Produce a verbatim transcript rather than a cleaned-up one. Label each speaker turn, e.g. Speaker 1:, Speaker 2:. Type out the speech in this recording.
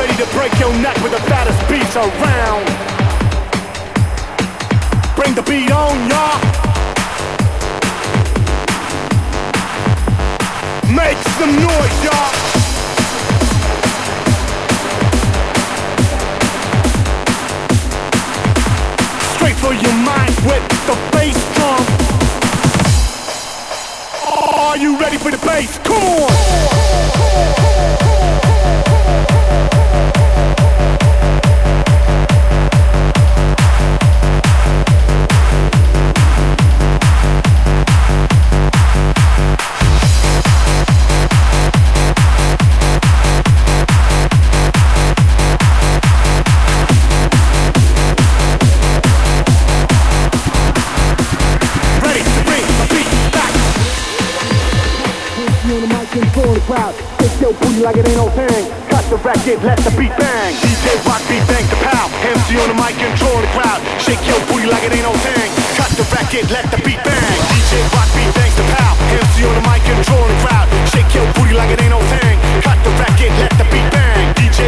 Speaker 1: ready to break your neck with the fattest beats around. Bring the beat on, y'all. Make some noise, y'all. Straight for your mind with the bass drum. Are you ready for the bass? Come on! Shake your booty like it ain't no thing. Cut the record, let the beat bang. D J Rock beat bang the pow. M C on the mic, control the crowd. Shake your booty like it ain't no thing. Cut the record, let the beat bang. D J Rock beat bangs the pow. M C on the mic, control the crowd. Shake your booty like it ain't no thing. Cut the record, let the beat bang. D J